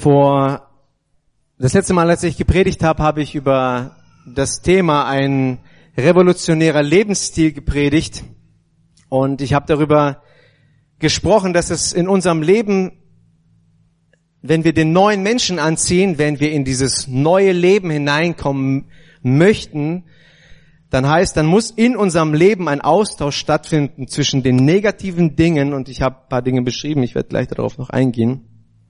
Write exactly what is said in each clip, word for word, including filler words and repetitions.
Vor das letzte Mal, als ich gepredigt habe, habe ich über das Thema ein revolutionärer Lebensstil gepredigt. Und ich habe darüber gesprochen, dass es in unserem Leben, wenn wir den neuen Menschen anziehen, wenn wir in dieses neue Leben hineinkommen möchten, dann heißt, dann muss in unserem Leben ein Austausch stattfinden zwischen den negativen Dingen, und ich habe ein paar Dinge beschrieben, ich werde gleich darauf noch eingehen,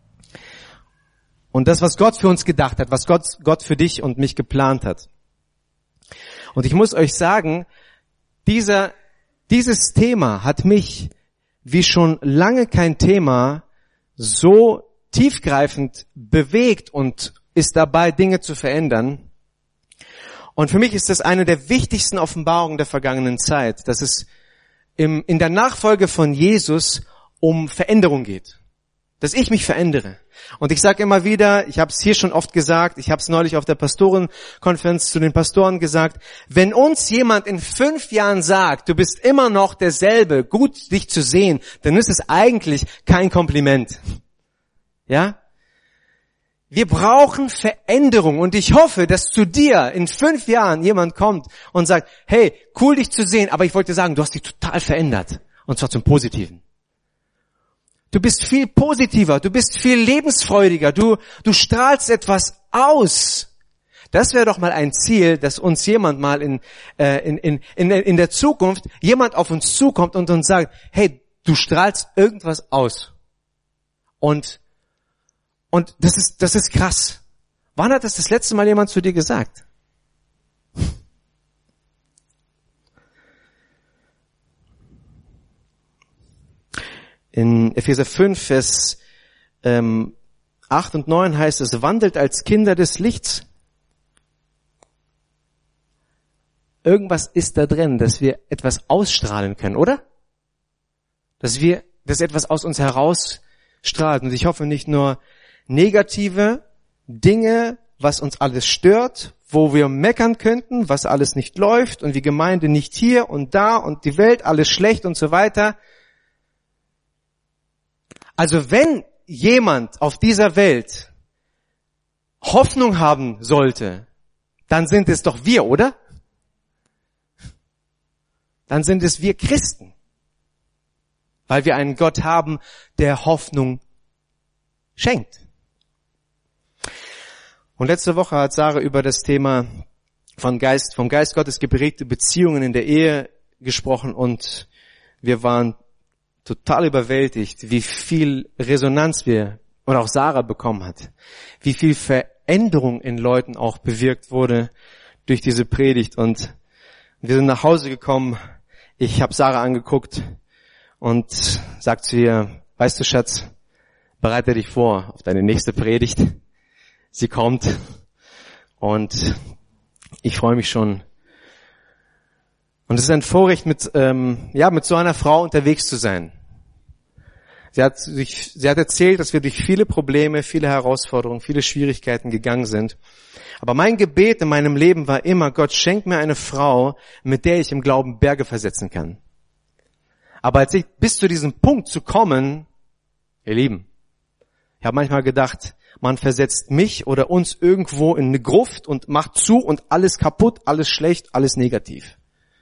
und das, was Gott für uns gedacht hat, was Gott, Gott für dich und mich geplant hat. Und ich muss euch sagen, dieser, dieses Thema hat mich, wie schon lange kein Thema, so tiefgreifend bewegt und ist dabei, Dinge zu verändern. Und für mich ist das eine der wichtigsten Offenbarungen der vergangenen Zeit, dass es im, in der Nachfolge von Jesus um Veränderung geht. Dass ich mich verändere. Und ich sage immer wieder, ich habe es hier schon oft gesagt, ich habe es neulich auf der Pastorenkonferenz zu den Pastoren gesagt, wenn uns jemand in fünf Jahren sagt, du bist immer noch derselbe, gut dich zu sehen, dann ist es eigentlich kein Kompliment. Ja? Wir brauchen Veränderung, und ich hoffe, dass zu dir in fünf Jahren jemand kommt und sagt, hey, cool dich zu sehen, aber ich wollte sagen, du hast dich total verändert. Und zwar zum Positiven. Du bist viel positiver, du bist viel lebensfreudiger, du, du strahlst etwas aus. Das wäre doch mal ein Ziel, dass uns jemand mal in, äh, in, in, in, in der Zukunft, jemand auf uns zukommt und uns sagt, hey, du strahlst irgendwas aus. Und, und das ist, das ist krass. Wann hat das das letzte Mal jemand zu dir gesagt? In Epheser fünf, Vers ähm, acht und neun heißt es, wandelt als Kinder des Lichts. Irgendwas ist da drin, dass wir etwas ausstrahlen können, oder? Dass wir, dass etwas aus uns herausstrahlt. Und ich hoffe nicht nur negative Dinge, was uns alles stört, wo wir meckern könnten, was alles nicht läuft und die Gemeinde nicht hier und da und die Welt, alles schlecht und so weiter. Also wenn jemand auf dieser Welt Hoffnung haben sollte, dann sind es doch wir, oder? Dann sind es wir Christen. Weil wir einen Gott haben, der Hoffnung schenkt. Und letzte Woche hat Sarah über das Thema von Geist, vom Geist Gottes geprägte Beziehungen in der Ehe gesprochen, und wir waren total überwältigt, wie viel Resonanz wir und auch Sarah bekommen hat. Wie viel Veränderung in Leuten auch bewirkt wurde durch diese Predigt. Und wir sind nach Hause gekommen. Ich habe Sarah angeguckt und sagt zu ihr, weißt du, Schatz, bereite dich vor auf deine nächste Predigt. Sie kommt und ich freue mich schon. Und es ist ein Vorrecht, mit ähm, ja mit so einer Frau unterwegs zu sein. Sie hat, sich, sie hat erzählt, dass wir durch viele Probleme, viele Herausforderungen, viele Schwierigkeiten gegangen sind. Aber mein Gebet in meinem Leben war immer, Gott, schenk mir eine Frau, mit der ich im Glauben Berge versetzen kann. Aber als ich bis zu diesem Punkt zu kommen, ihr Lieben, ich habe manchmal gedacht, man versetzt mich oder uns irgendwo in eine Gruft und macht zu und alles kaputt, alles schlecht, alles negativ.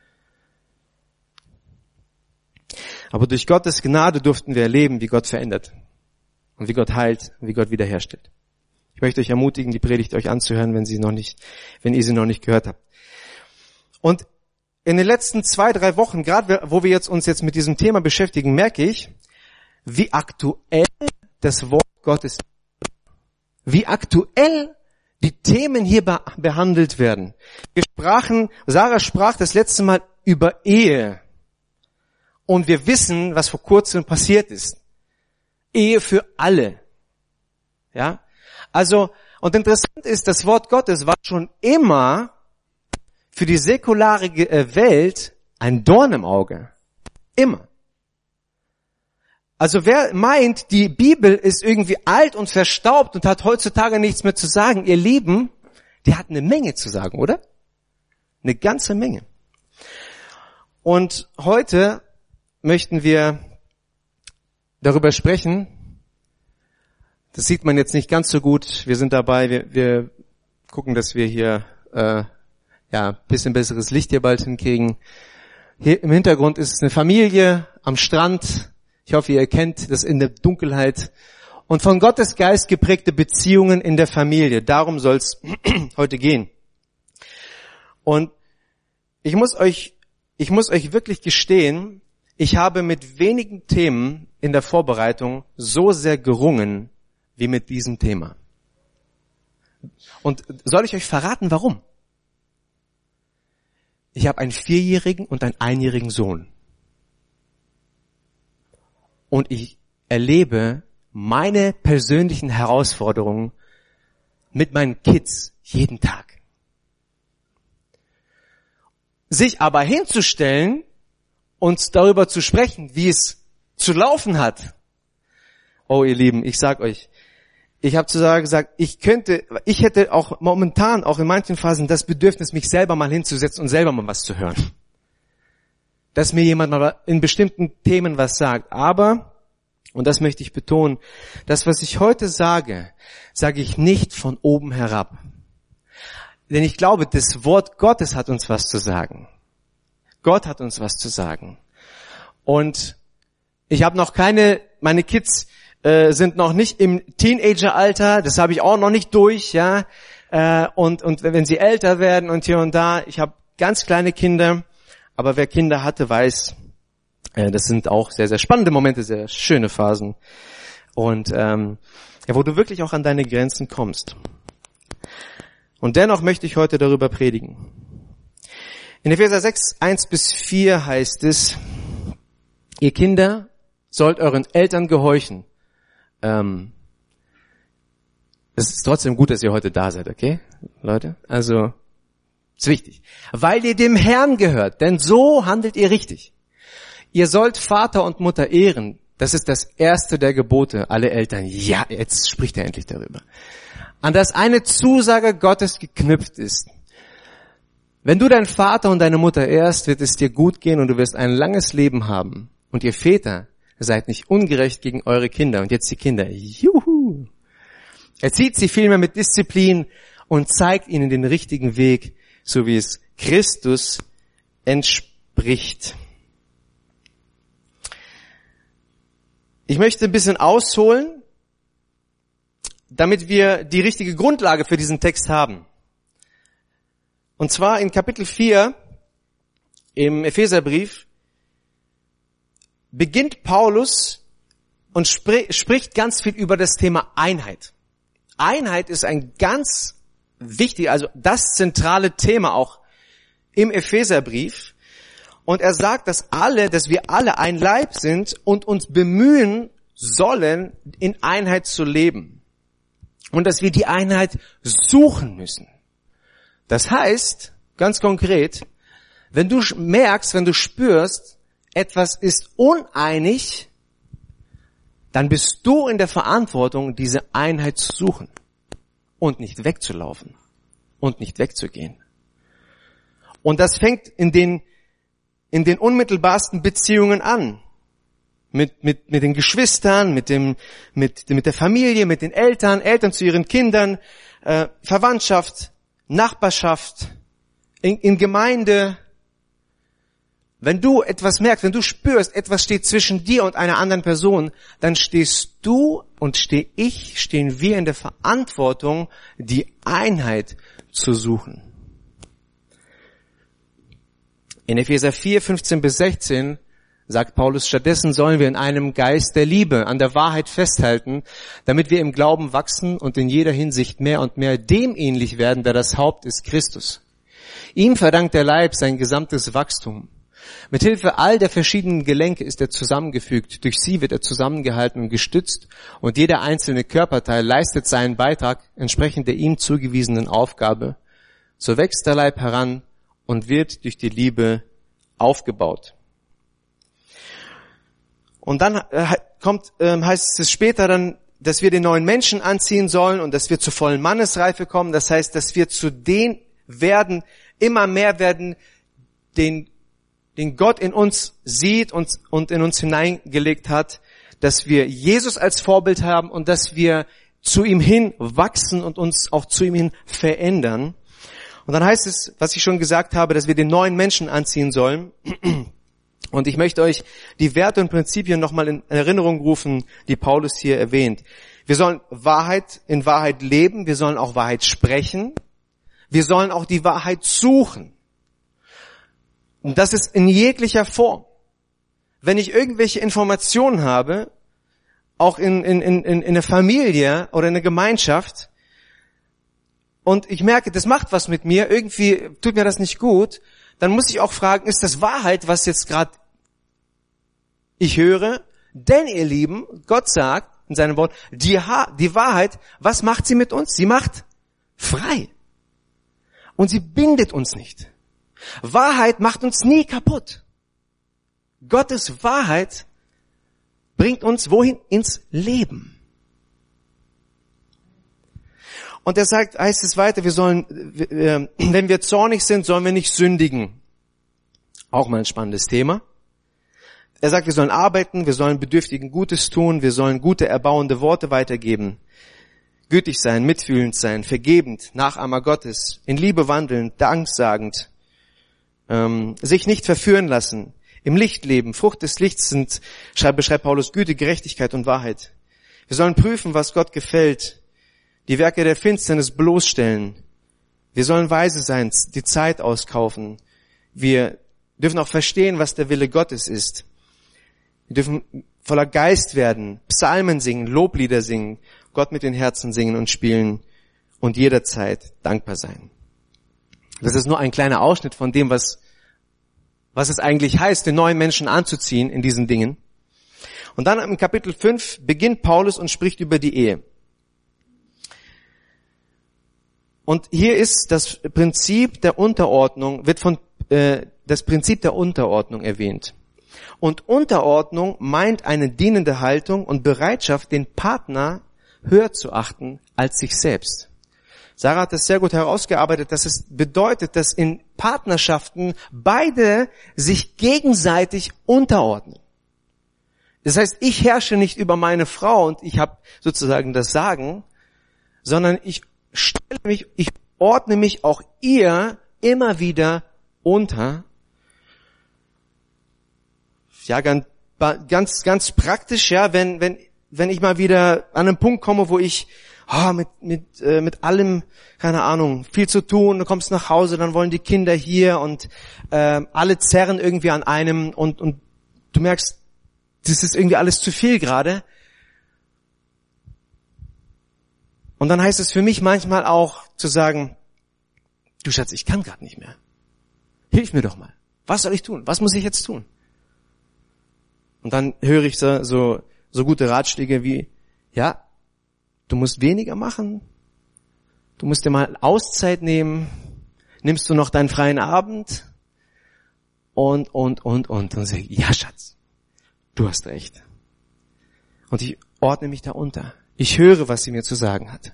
Aber durch Gottes Gnade durften wir erleben, wie Gott verändert und wie Gott heilt und wie Gott wiederherstellt. Ich möchte euch ermutigen, die Predigt euch anzuhören, wenn sie noch nicht, wenn ihr sie noch nicht gehört habt. Und in den letzten zwei, drei Wochen, gerade wo wir jetzt uns jetzt mit diesem Thema beschäftigen, merke ich, wie aktuell das Wort Gottes ist. Wie aktuell die Themen hier behandelt werden. Wir sprachen, Sarah sprach das letzte Mal über Ehe. Und wir wissen, was vor kurzem passiert ist. Ehe für alle. Ja? Also, und interessant ist, das Wort Gottes war schon immer für die säkulare Welt ein Dorn im Auge. Immer. Also wer meint, die Bibel ist irgendwie alt und verstaubt und hat heutzutage nichts mehr zu sagen, ihr Lieben, die hat eine Menge zu sagen, oder? Eine ganze Menge. Und heute möchten wir darüber sprechen, Das sieht man jetzt nicht ganz so gut. Wir sind dabei, wir, wir gucken, dass wir hier äh, ja ein bisschen besseres Licht hier bald hinkriegen. Hier im Hintergrund ist eine Familie am Strand. Ich hoffe, ihr erkennt das in der Dunkelheit. Und von Gottes Geist geprägte Beziehungen in der Familie. Darum soll es heute gehen. Und ich muss euch, ich muss euch wirklich gestehen, ich habe mit wenigen Themen in der Vorbereitung so sehr gerungen wie mit diesem Thema. Und soll ich euch verraten, warum? Ich habe einen vierjährigen und einen einjährigen Sohn. Und ich erlebe meine persönlichen Herausforderungen mit meinen Kids jeden Tag. Sich aber hinzustellen und darüber zu sprechen, wie es zu laufen hat. Oh, ihr Lieben, ich sag euch, ich habe zu sagen gesagt, ich könnte, ich hätte auch momentan, auch in manchen Phasen, das Bedürfnis, mich selber mal hinzusetzen und selber mal was zu hören. Dass mir jemand mal in bestimmten Themen was sagt. Aber, und das möchte ich betonen, das, was ich heute sage, sage ich nicht von oben herab. Denn ich glaube, das Wort Gottes hat uns was zu sagen. Gott hat uns was zu sagen. Und ich habe noch keine, meine Kids äh, sind noch nicht im Teenageralter, das habe ich auch noch nicht durch, ja. Äh, und und wenn sie älter werden und hier und da, ich habe ganz kleine Kinder, aber wer Kinder hatte, weiß, äh, das sind auch sehr, sehr spannende Momente, sehr schöne Phasen. Und ähm, ja, wo du wirklich auch an deine Grenzen kommst. Und dennoch möchte ich heute darüber predigen. In Epheser sechs, eins bis vier heißt es, ihr Kinder sollt euren Eltern gehorchen. Ähm, es ist trotzdem gut, dass ihr heute da seid, okay, Leute? Also, ist wichtig. Weil ihr dem Herrn gehört, denn so handelt ihr richtig. Ihr sollt Vater und Mutter ehren. Das ist das erste der Gebote. Alle Eltern, ja, jetzt spricht er endlich darüber. An das eine Zusage Gottes geknüpft ist. Wenn du deinen Vater und deine Mutter ehrst, wird es dir gut gehen und du wirst ein langes Leben haben. Und ihr Väter, seid nicht ungerecht gegen eure Kinder. Und jetzt die Kinder, juhu! Erzieht sie vielmehr mit Disziplin und zeigt ihnen den richtigen Weg, so wie es Christus entspricht. Ich möchte ein bisschen ausholen, damit wir die richtige Grundlage für diesen Text haben. Und zwar in Kapitel vier im Epheserbrief beginnt Paulus und spr- spricht ganz viel über das Thema Einheit. Einheit ist ein ganz wichtig, also das zentrale Thema auch im Epheserbrief. Und er sagt, dass alle, dass wir alle ein Leib sind und uns bemühen sollen, in Einheit zu leben. Und dass wir die Einheit suchen müssen. Das heißt, ganz konkret, wenn du merkst, wenn du spürst, etwas ist uneinig, dann bist du in der Verantwortung, diese Einheit zu suchen und nicht wegzulaufen und nicht wegzugehen. Und das fängt in den, in den unmittelbarsten Beziehungen an. Mit, mit, mit den Geschwistern, mit dem, mit, mit der Familie, mit den Eltern, Eltern zu ihren Kindern, äh, Verwandtschaft, Nachbarschaft, in, in Gemeinde. Wenn du etwas merkst, wenn du spürst, etwas steht zwischen dir und einer anderen Person, dann stehst du und stehe ich, stehen wir in der Verantwortung, die Einheit zu suchen. In Epheser vier, fünfzehn bis sechzehn sagt Paulus, stattdessen sollen wir in einem Geist der Liebe an der Wahrheit festhalten, damit wir im Glauben wachsen und in jeder Hinsicht mehr und mehr dem ähnlich werden, der das Haupt ist, Christus. Ihm verdankt der Leib sein gesamtes Wachstum. Mithilfe all der verschiedenen Gelenke ist er zusammengefügt, durch sie wird er zusammengehalten und gestützt und jeder einzelne Körperteil leistet seinen Beitrag entsprechend der ihm zugewiesenen Aufgabe. So wächst der Leib heran und wird durch die Liebe aufgebaut. Und dann äh, kommt, äh, heißt es später dann, dass wir den neuen Menschen anziehen sollen und dass wir zur vollen Mannesreife kommen. Das heißt, dass wir zu den werden, immer mehr werden, den, den Gott in uns sieht und, und in uns hineingelegt hat. dass wir Jesus als Vorbild haben und dass wir zu ihm hin wachsen und uns auch zu ihm hin verändern. Und dann heißt es, was ich schon gesagt habe, dass wir den neuen Menschen anziehen sollen. Und ich möchte euch die Werte und Prinzipien nochmal in Erinnerung rufen, die Paulus hier erwähnt. Wir sollen Wahrheit in Wahrheit leben, wir sollen auch Wahrheit sprechen, wir sollen auch die Wahrheit suchen. Und das ist in jeglicher Form. Wenn ich irgendwelche Informationen habe, auch in, in, in, in der Familie oder in der Gemeinschaft, und ich merke, das macht was mit mir, irgendwie tut mir das nicht gut, dann muss ich auch fragen, ist das Wahrheit, was jetzt gerade ich höre? Denn, ihr Lieben, Gott sagt in seinem Wort, die, ha- die Wahrheit, was macht sie mit uns? Sie macht frei. Und sie bindet uns nicht. Wahrheit macht uns nie kaputt. Gottes Wahrheit bringt uns wohin? Ins Leben. Und er sagt, heißt es weiter, wir sollen, wenn wir zornig sind, sollen wir nicht sündigen. Auch mal ein spannendes Thema. Er sagt, wir sollen arbeiten, wir sollen Bedürftigen Gutes tun, wir sollen gute, erbauende Worte weitergeben, gütig sein, mitfühlend sein, vergebend, Nachahmer Gottes, in Liebe wandeln, danksagend, ähm, sich nicht verführen lassen, im Licht leben. Frucht des Lichts sind, beschreibt Paulus, Güte, Gerechtigkeit und Wahrheit. Wir sollen prüfen, was Gott gefällt, die Werke der Finsternis bloßstellen. Wir sollen weise sein, die Zeit auskaufen. Wir dürfen auch verstehen, was der Wille Gottes ist. Wir dürfen voller Geist werden, Psalmen singen, Loblieder singen, Gott mit den Herzen singen und spielen und jederzeit dankbar sein. Das ist nur ein kleiner Ausschnitt von dem, was, was es eigentlich heißt, den neuen Menschen anzuziehen in diesen Dingen. Und dann im Kapitel fünf beginnt Paulus und spricht über die Ehe. Und hier ist das Prinzip der Unterordnung, wird von äh, das Prinzip der Unterordnung erwähnt. Und Unterordnung meint eine dienende Haltung und Bereitschaft, den Partner höher zu achten als sich selbst. Sarah hat das sehr gut herausgearbeitet, dass es bedeutet, dass in Partnerschaften beide sich gegenseitig unterordnen. Das heißt, ich herrsche nicht über meine Frau und ich habe sozusagen das Sagen, sondern ich stelle mich, ich ordne mich auch ihr immer wieder unter. Ja, ganz, ganz, ganz praktisch, ja, wenn, wenn, wenn ich mal wieder an einen Punkt komme, wo ich, oh, mit, mit, äh, mit allem, keine Ahnung, viel zu tun, du kommst nach Hause, dann wollen die Kinder hier und, äh, alle zerren irgendwie an einem und, und du merkst, das ist irgendwie alles zu viel gerade. Und dann heißt es für mich manchmal auch zu sagen, du Schatz, ich kann gerade nicht mehr. Hilf mir doch mal. Was soll ich tun? Was muss ich jetzt tun? Und dann höre ich so, so, so gute Ratschläge wie, ja, du musst weniger machen, du musst dir mal Auszeit nehmen, nimmst du noch deinen freien Abend und, und, und, und. Und dann sage ich, ja Schatz, du hast recht. Und ich ordne mich da unter. Ich höre, was sie mir zu sagen hat.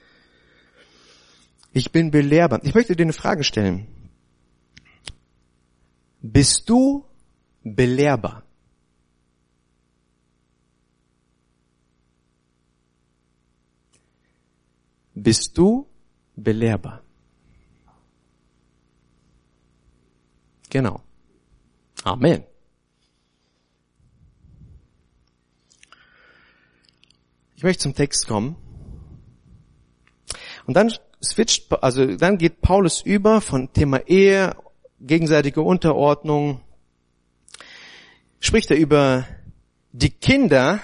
Ich bin belehrbar. Ich möchte dir eine Frage stellen. Bist du belehrbar? Bist du belehrbar? Genau. Amen. Ich möchte zum Text kommen. Und dann switcht, also dann geht Paulus über von Thema Ehe, gegenseitige Unterordnung, spricht er über die Kinder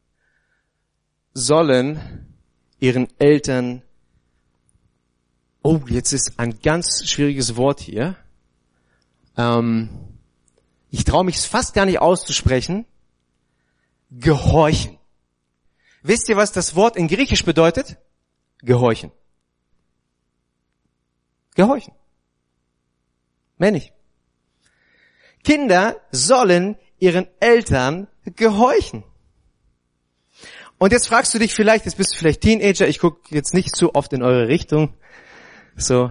sollen ihren Eltern, oh, jetzt ist ein ganz schwieriges Wort hier, ähm, ich traue mich fast gar nicht auszusprechen, gehorchen. Wisst ihr, was das Wort in Griechisch bedeutet? Gehorchen. Gehorchen. Mehr nicht. Kinder sollen ihren Eltern gehorchen. Und jetzt fragst du dich vielleicht, jetzt bist du vielleicht Teenager, ich gucke jetzt nicht zu oft in eure Richtung. So.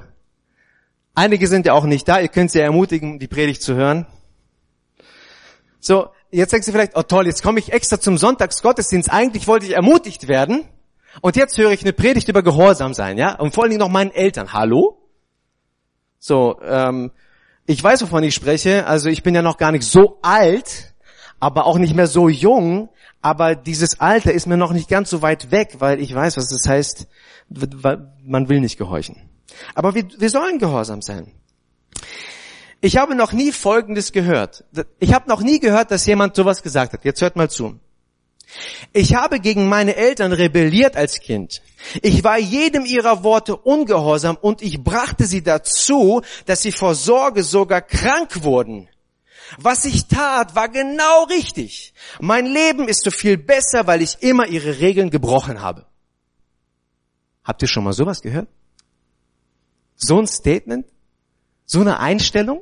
Einige sind ja auch nicht da, ihr könnt sie ermutigen, die Predigt zu hören. So, jetzt denkst du vielleicht, oh toll, jetzt komme ich extra zum Sonntagsgottesdienst. Eigentlich wollte ich ermutigt werden. Und jetzt höre ich eine Predigt über Gehorsam sein, ja? Und vor allen Dingen noch meinen Eltern. Hallo? So, ähm, ich weiß, wovon ich spreche. Also ich bin ja noch gar nicht so alt, aber auch nicht mehr so jung. Aber dieses Alter ist mir noch nicht ganz so weit weg, weil ich weiß, was das heißt, man will nicht gehorchen. Aber wir, wir sollen gehorsam sein. Ich habe noch nie Folgendes gehört. Ich habe noch nie gehört, dass jemand sowas gesagt hat. Jetzt hört mal zu. Ich habe gegen meine Eltern rebelliert als Kind. Ich war jedem ihrer Worte ungehorsam und ich brachte sie dazu, dass sie vor Sorge sogar krank wurden. Was ich tat, war genau richtig. Mein Leben ist so viel besser, weil ich immer ihre Regeln gebrochen habe. Habt ihr schon mal sowas gehört? So ein Statement? So eine Einstellung?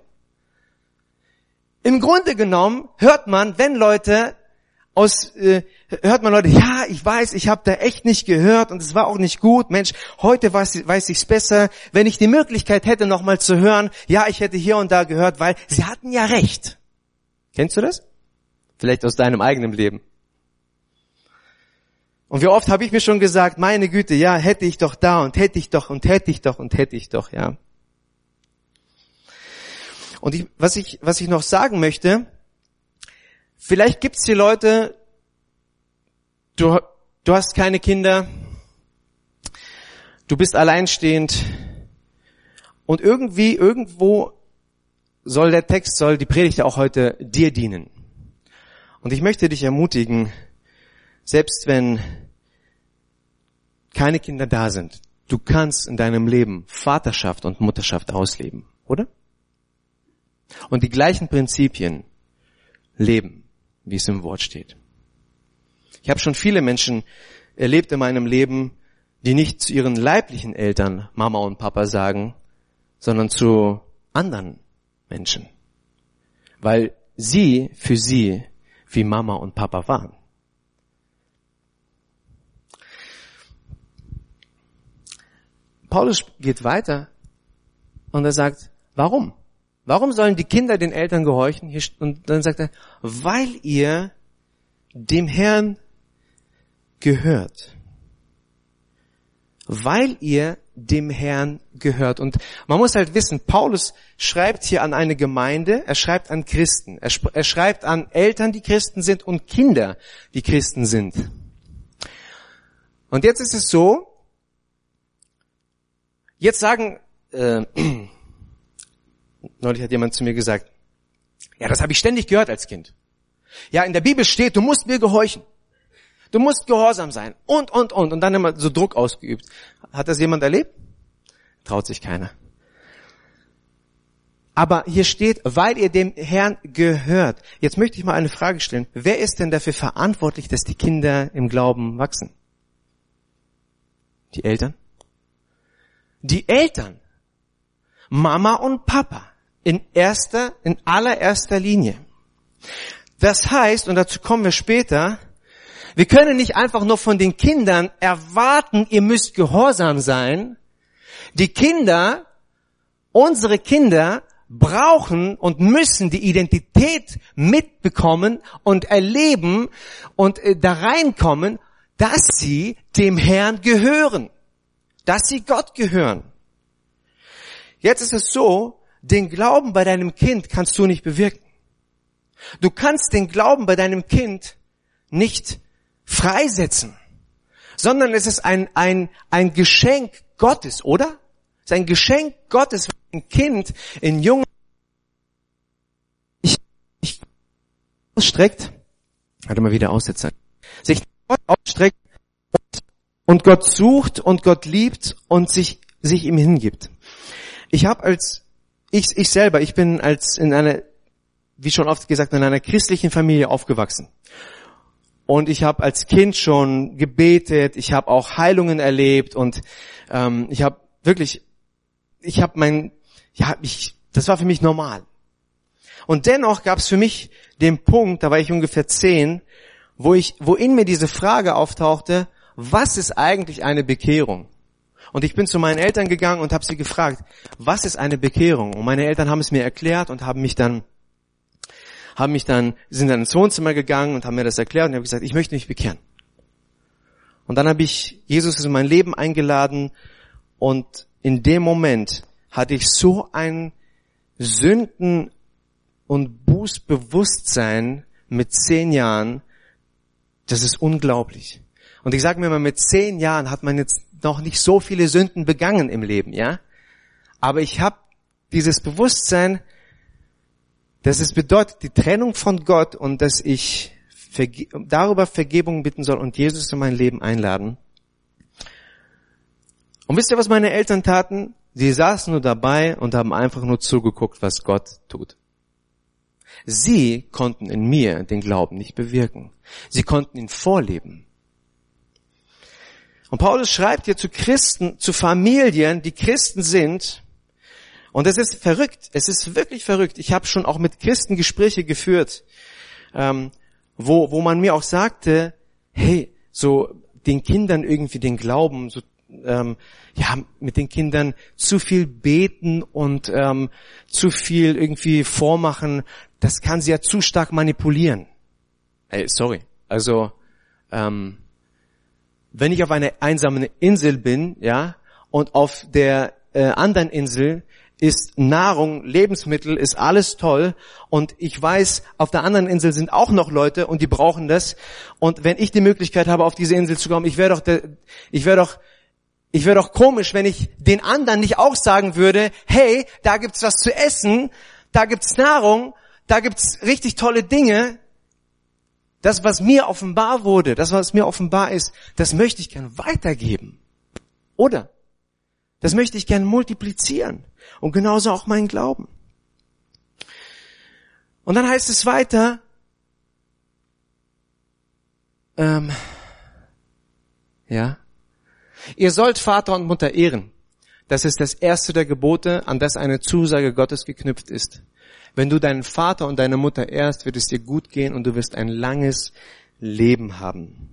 Im Grunde genommen hört man, wenn Leute aus, äh, hört man Leute, ja, ich weiß, ich habe da echt nicht gehört und es war auch nicht gut. Mensch, heute weiß, weiß ich's besser. Wenn ich die Möglichkeit hätte, nochmal zu hören, ja, ich hätte hier und da gehört, weil sie hatten ja recht. Kennst du das? Vielleicht aus deinem eigenen Leben. Und wie oft habe ich mir schon gesagt, meine Güte, ja, hätte ich doch da und hätte ich doch und hätte ich doch und hätte ich doch, ja. Und ich, was ich, was ich noch sagen möchte, vielleicht gibt es hier Leute, du, du hast keine Kinder, du bist alleinstehend und irgendwie, irgendwo soll der Text, soll die Predigt auch heute dir dienen. Und ich möchte dich ermutigen, selbst wenn keine Kinder da sind, du kannst in deinem Leben Vaterschaft und Mutterschaft ausleben, oder? Und die gleichen Prinzipien leben, wie es im Wort steht. Ich habe schon viele Menschen erlebt in meinem Leben, die nicht zu ihren leiblichen Eltern Mama und Papa sagen, sondern zu anderen Menschen, weil sie für sie wie Mama und Papa waren. Paulus geht weiter und er sagt, warum? Warum sollen die Kinder den Eltern gehorchen? Und dann sagt er, weil ihr dem Herrn gehört. Weil ihr dem Herrn gehört. Und man muss halt wissen, Paulus schreibt hier an eine Gemeinde, er schreibt an Christen, er, er schreibt an Eltern, die Christen sind und Kinder, die Christen sind. Und jetzt ist es so, jetzt sagen, äh, neulich hat jemand zu mir gesagt, ja, das habe ich ständig gehört als Kind. Ja, in der Bibel steht, du musst mir gehorchen. Du musst gehorsam sein. Und, und, und. Und dann immer so Druck ausgeübt. Hat das jemand erlebt? Traut sich keiner. Aber hier steht, weil ihr dem Herrn gehört. Jetzt möchte ich mal eine Frage stellen. Wer ist denn dafür verantwortlich, dass die Kinder im Glauben wachsen? Die Eltern? Die Eltern. Mama und Papa. In erster, in allererster Linie. Das heißt, und dazu kommen wir später, wir können nicht einfach nur von den Kindern erwarten, ihr müsst gehorsam sein. Die Kinder, unsere Kinder, brauchen und müssen die Identität mitbekommen und erleben und da reinkommen, dass sie dem Herrn gehören, dass sie Gott gehören. Jetzt ist es so, den Glauben bei deinem Kind kannst du nicht bewirken. Du kannst den Glauben bei deinem Kind nicht freisetzen, sondern es ist ein, ein, ein Geschenk Gottes, oder? Es ist ein Geschenk Gottes, wenn ein Kind in jungen ich, ich ausstreckt, warte mal wieder aussetzen, sich Gott ausstreckt und Gott sucht und Gott liebt und sich, sich ihm hingibt. Ich habe als, ich, ich selber, ich bin als in einer, wie schon oft gesagt, in einer christlichen Familie aufgewachsen. Und ich habe als Kind schon gebetet, ich habe auch Heilungen erlebt und ähm, ich habe wirklich, ich habe mein, ja, ich, das war für mich normal. Und dennoch gab es für mich den Punkt, da war ich ungefähr zehn, wo ich, wo in mir diese Frage auftauchte, was ist eigentlich eine Bekehrung? Und ich bin zu meinen Eltern gegangen und habe sie gefragt, was ist eine Bekehrung? Und meine Eltern haben es mir erklärt und haben mich dann haben mich dann, sind dann ins Wohnzimmer gegangen und haben mir das erklärt und habe gesagt, ich möchte mich bekehren. Und dann habe ich Jesus in mein Leben eingeladen und in dem Moment hatte ich so ein Sünden- und Bußbewusstsein mit zehn Jahren, das ist unglaublich. Und ich sage mir mal, mit zehn Jahren hat man jetzt noch nicht so viele Sünden begangen im Leben, ja? Aber ich habe dieses Bewusstsein, dass es bedeutet, die Trennung von Gott und dass ich verge- darüber Vergebung bitten soll und Jesus in mein Leben einladen. Und wisst ihr, was meine Eltern taten? Sie saßen nur dabei und haben einfach nur zugeguckt, was Gott tut. Sie konnten in mir den Glauben nicht bewirken. Sie konnten ihn vorleben. Und Paulus schreibt hier zu Christen, zu Familien, die Christen sind. Und es ist verrückt. Es ist wirklich verrückt. Ich habe schon auch mit Christen Gespräche geführt, ähm, wo, wo man mir auch sagte, hey, so den Kindern irgendwie den Glauben, so ähm, ja, mit den Kindern zu viel beten und ähm, zu viel irgendwie vormachen, das kann sie ja zu stark manipulieren. Hey, sorry. Also, ähm, wenn ich auf einer einsamen Insel bin, ja, und auf der äh, anderen Insel ist Nahrung, Lebensmittel, ist alles toll und ich weiß, auf der anderen Insel sind auch noch Leute und die brauchen das und wenn ich die Möglichkeit habe, auf diese Insel zu kommen, ich wäre doch, der, ich wäre doch, ich wäre doch komisch, wenn ich den anderen nicht auch sagen würde, hey, da gibt's was zu essen, da gibt's Nahrung, da gibt's richtig tolle Dinge. Das, was mir offenbar wurde, das, was mir offenbar ist, das möchte ich gern weitergeben. Oder? Das möchte ich gern multiplizieren. Und genauso auch mein Glauben. Und dann heißt es weiter, ähm, ja, ihr sollt Vater und Mutter ehren. Das ist das erste der Gebote, an das eine Zusage Gottes geknüpft ist. Wenn du deinen Vater und deine Mutter ehrst, wird es dir gut gehen und du wirst ein langes Leben haben.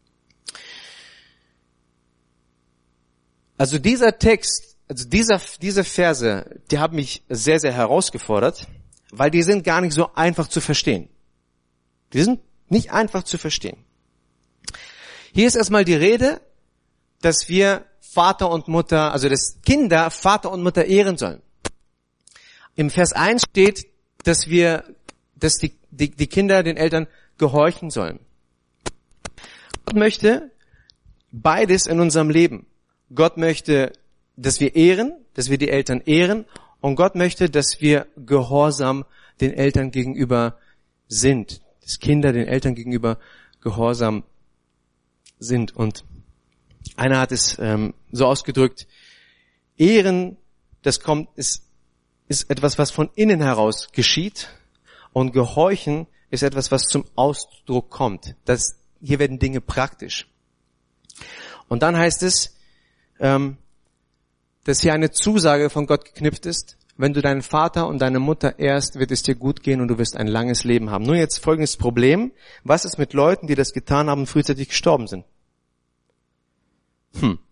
Also dieser Text, also dieser, diese Verse, die haben mich sehr, sehr herausgefordert, weil die sind gar nicht so einfach zu verstehen. Die sind nicht einfach zu verstehen. Hier ist erstmal die Rede, dass wir Vater und Mutter, also dass Kinder Vater und Mutter ehren sollen. Im Vers eins steht, dass wir, dass die, die, die Kinder den Eltern gehorchen sollen. Gott möchte beides in unserem Leben. Gott möchte, dass wir ehren, dass wir die Eltern ehren, und Gott möchte, dass wir gehorsam den Eltern gegenüber sind. Dass Kinder den Eltern gegenüber gehorsam sind. Und einer hat es ähm, so ausgedrückt: Ehren, das kommt, ist ist etwas, was von innen heraus geschieht, und Gehorchen ist etwas, was zum Ausdruck kommt. Das, hier werden Dinge praktisch. Und dann heißt es, ähm, dass hier eine Zusage von Gott geknüpft ist: Wenn du deinen Vater und deine Mutter ehrst, wird es dir gut gehen und du wirst ein langes Leben haben. Nur jetzt folgendes Problem: Was ist mit Leuten, die das getan haben und frühzeitig gestorben sind? Hm.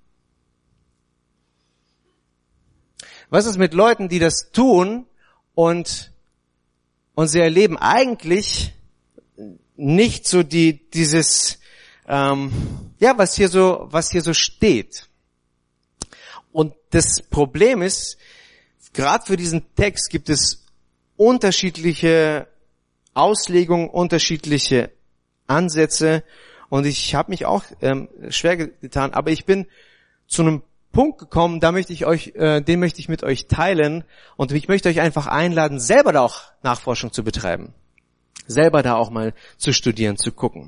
Was ist mit Leuten, die das tun und, und sie erleben eigentlich nicht so die, dieses, ähm, ja, was hier so, was hier so steht. Und das Problem ist, gerade für diesen Text gibt es unterschiedliche Auslegungen, unterschiedliche Ansätze, und ich habe mich auch ähm, schwer getan, aber ich bin zu einem Punkt gekommen, da möchte ich euch, äh, den möchte ich mit euch teilen, und ich möchte euch einfach einladen, selber da auch Nachforschung zu betreiben, selber da auch mal zu studieren, zu gucken.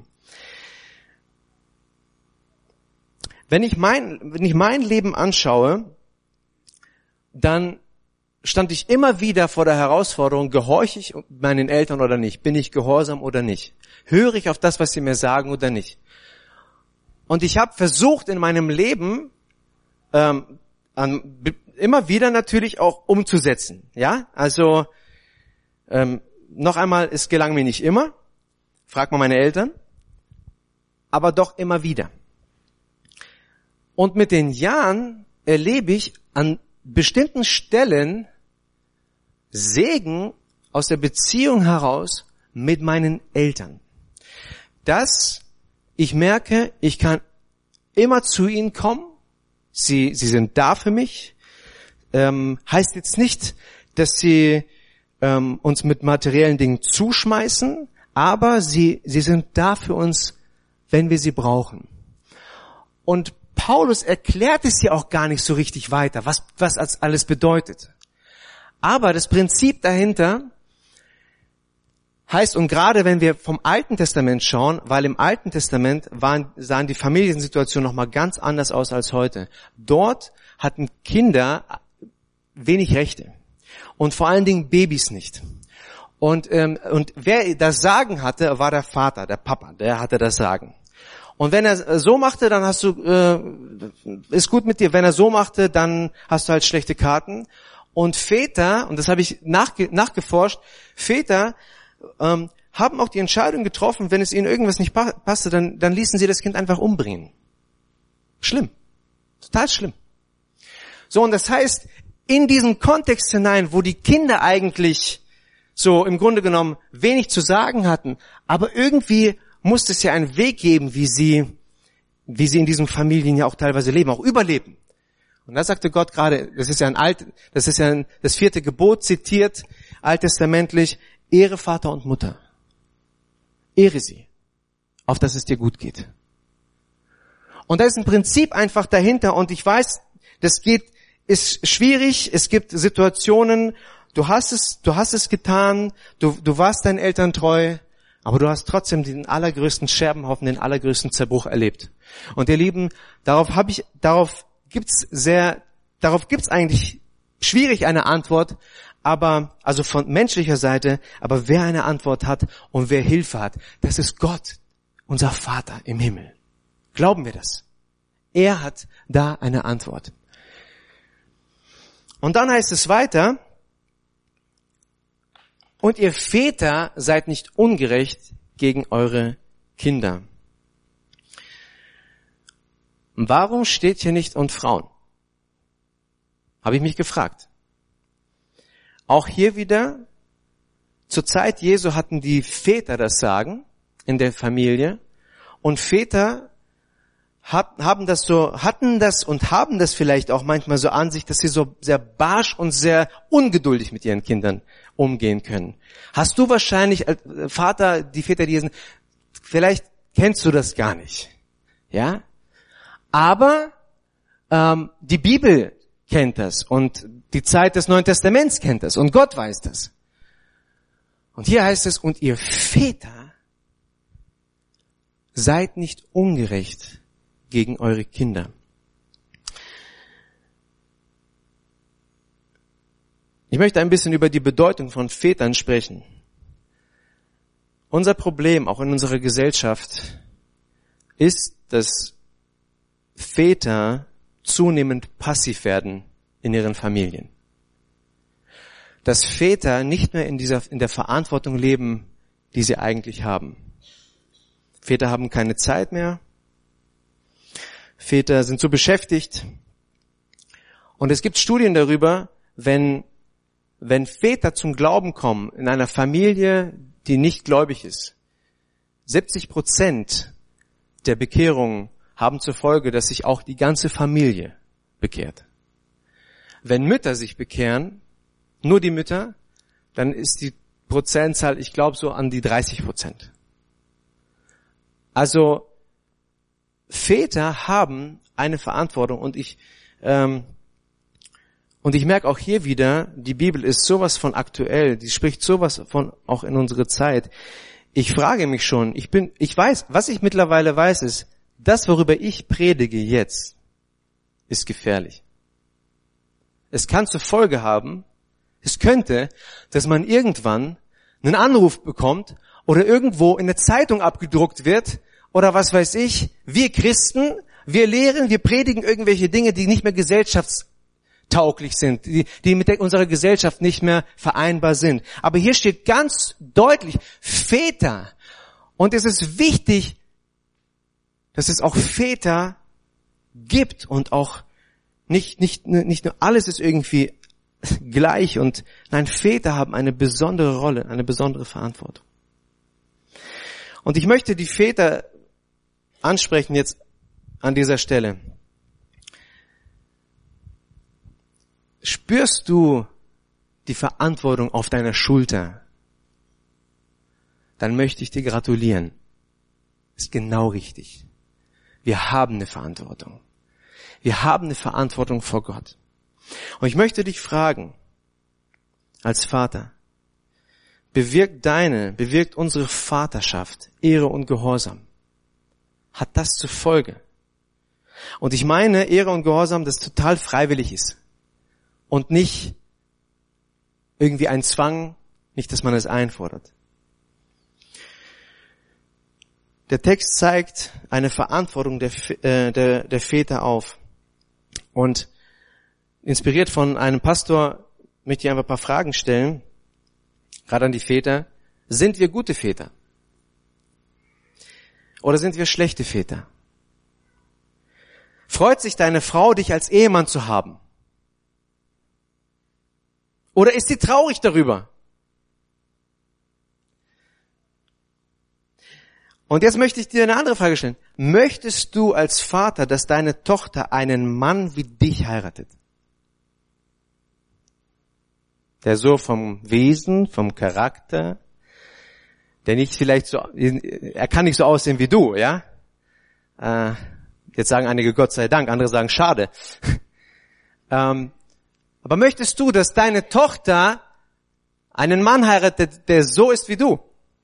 Wenn ich mein, wenn ich mein Leben anschaue, dann stand ich immer wieder vor der Herausforderung: Gehorche ich meinen Eltern oder nicht? Bin ich gehorsam oder nicht? Höre ich auf das, was sie mir sagen, oder nicht? Und ich habe versucht in meinem Leben ähm, an, immer wieder natürlich auch umzusetzen. Ja, also ähm, noch einmal, es gelang mir nicht immer. Frag mal meine Eltern. Aber doch immer wieder. Und mit den Jahren erlebe ich an bestimmten Stellen Segen aus der Beziehung heraus mit meinen Eltern. Dass ich merke, ich kann immer zu ihnen kommen. Sie, sie sind da für mich. Ähm, heißt jetzt nicht, dass sie ähm, uns mit materiellen Dingen zuschmeißen, aber sie, sie sind da für uns, wenn wir sie brauchen. Und Paulus erklärt es ja auch gar nicht so richtig weiter, was, was das alles bedeutet. Aber das Prinzip dahinter heißt, und gerade wenn wir vom Alten Testament schauen, weil im Alten Testament waren, sahen die Familiensituationen nochmal ganz anders aus als heute. Dort hatten Kinder wenig Rechte. Und vor allen Dingen Babys nicht. Und, ähm, und wer das Sagen hatte, war der Vater, der Papa, der hatte das Sagen. Und wenn er so machte, dann hast du, äh, ist gut mit dir. Wenn er so machte, dann hast du halt schlechte Karten. Und Väter, und das habe ich nachge- nachgeforscht, Väter ähm, haben auch die Entscheidung getroffen, wenn es ihnen irgendwas nicht pa- passte, dann, dann ließen sie das Kind einfach umbringen. Schlimm. Total schlimm. So, und das heißt, in diesen Kontext hinein, wo die Kinder eigentlich so im Grunde genommen wenig zu sagen hatten, aber irgendwie muss es ja einen Weg geben, wie sie, wie sie in diesen Familien ja auch teilweise leben, auch überleben. Und da sagte Gott gerade, das ist ja ein alt, das ist ja ein, das vierte Gebot zitiert, alttestamentlich, ehre Vater und Mutter. Ehre sie, auf dass es dir gut geht. Und da ist ein Prinzip einfach dahinter und ich weiß, das geht, ist schwierig, es gibt Situationen, du hast es, du hast es getan, du, du warst deinen Eltern treu, aber du hast trotzdem den allergrößten Scherbenhaufen, den allergrößten Zerbruch erlebt. Und ihr Lieben, darauf habe ich, darauf gibt's sehr, darauf gibt's eigentlich schwierig eine Antwort, aber, also von menschlicher Seite, aber wer eine Antwort hat und wer Hilfe hat, das ist Gott, unser Vater im Himmel. Glauben wir das? Er hat da eine Antwort. Und dann heißt es weiter, und ihr Väter seid nicht ungerecht gegen eure Kinder. Warum steht hier nicht und Frauen? Habe ich mich gefragt. Auch hier wieder, zur Zeit Jesu hatten die Väter das Sagen in der Familie und Väter hat, haben das so, hatten das und haben das vielleicht auch manchmal so an sich, dass sie so sehr barsch und sehr ungeduldig mit ihren Kindern umgehen können. Hast du wahrscheinlich als Vater, die Väter, die sind, vielleicht kennst du das gar nicht, ja? Aber ähm, die Bibel kennt das und die Zeit des Neuen Testaments kennt das und Gott weiß das. Und hier heißt es, und ihr Väter seid nicht ungerecht gegen eure Kinder. Ich möchte ein bisschen über die Bedeutung von Vätern sprechen. Unser Problem, auch in unserer Gesellschaft, ist, dass Väter zunehmend passiv werden in ihren Familien. Dass Väter nicht mehr in dieser, in der Verantwortung leben, die sie eigentlich haben. Väter haben keine Zeit mehr. Väter sind so beschäftigt. Und es gibt Studien darüber, wenn, wenn Väter zum Glauben kommen in einer Familie, die nicht gläubig ist, siebzig Prozent der Bekehrungen haben zur Folge, dass sich auch die ganze Familie bekehrt. Wenn Mütter sich bekehren, nur die Mütter, dann ist die Prozentzahl, ich glaube, so an die dreißig Prozent. Also Väter haben eine Verantwortung und ich ähm, und ich merke auch hier wieder, die Bibel ist sowas von aktuell, die spricht sowas von auch in unsere Zeit. Ich frage mich schon, ich bin, ich weiß, was ich mittlerweile weiß, ist, das, worüber ich predige jetzt, ist gefährlich. Es kann zur Folge haben, es könnte, dass man irgendwann einen Anruf bekommt oder irgendwo in der Zeitung abgedruckt wird oder was weiß ich, wir Christen, wir lehren, wir predigen irgendwelche Dinge, die nicht mehr gesellschaftstauglich sind, die, die mit der, unserer Gesellschaft nicht mehr vereinbar sind. Aber hier steht ganz deutlich, Väter. Und es ist wichtig, dass es auch Väter gibt und auch nicht, nicht, nicht nur alles ist irgendwie gleich und nein, Väter haben eine besondere Rolle, eine besondere Verantwortung. Und ich möchte die Väter ansprechen jetzt an dieser Stelle. Spürst du die Verantwortung auf deiner Schulter? Dann möchte ich dir gratulieren. Ist genau richtig. Wir haben eine Verantwortung. Wir haben eine Verantwortung vor Gott. Und ich möchte dich fragen, als Vater, bewirkt deine, bewirkt unsere Vaterschaft Ehre und Gehorsam? Hat das zur Folge? Und ich meine Ehre und Gehorsam, das total freiwillig ist. Und nicht irgendwie ein Zwang, nicht, dass man es einfordert. Der Text zeigt eine Verantwortung der, äh, der, der Väter auf. Und inspiriert von einem Pastor möchte ich einfach ein paar Fragen stellen, gerade an die Väter. Sind wir gute Väter? Oder sind wir schlechte Väter? Freut sich deine Frau, dich als Ehemann zu haben? Oder ist sie traurig darüber? Und jetzt möchte ich dir eine andere Frage stellen. Möchtest du als Vater, dass deine Tochter einen Mann wie dich heiratet? Der so vom Wesen, vom Charakter, der nicht vielleicht so, er kann nicht so aussehen wie du, ja? Äh, jetzt sagen einige Gott sei Dank, andere sagen schade. ähm, aber möchtest du, dass deine Tochter einen Mann heiratet, der so ist wie du?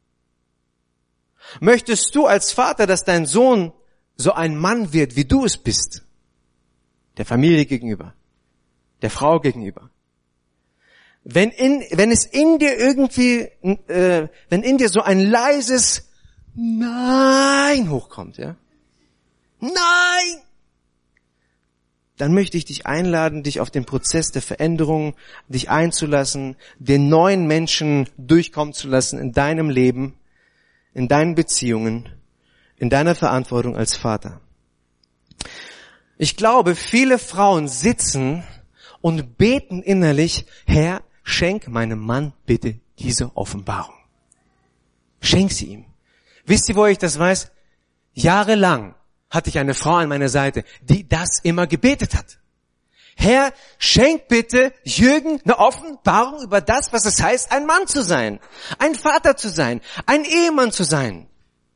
Möchtest du als Vater, dass dein Sohn so ein Mann wird, wie du es bist? Der Familie gegenüber, der Frau gegenüber. Wenn in, wenn es in dir irgendwie, äh, wenn in dir so ein leises Nein hochkommt, ja? Nein! Dann möchte ich dich einladen, dich auf den Prozess der Veränderung, dich einzulassen, den neuen Menschen durchkommen zu lassen in deinem Leben, in deinen Beziehungen, in deiner Verantwortung als Vater. Ich glaube, viele Frauen sitzen und beten innerlich, Herr, schenk meinem Mann bitte diese Offenbarung. Schenk sie ihm. Wisst ihr, wo ich das weiß? Jahrelang hatte ich eine Frau an meiner Seite, die das immer gebetet hat. Herr, schenk bitte Jürgen eine Offenbarung über das, was es heißt, ein Mann zu sein, ein Vater zu sein, ein Ehemann zu sein.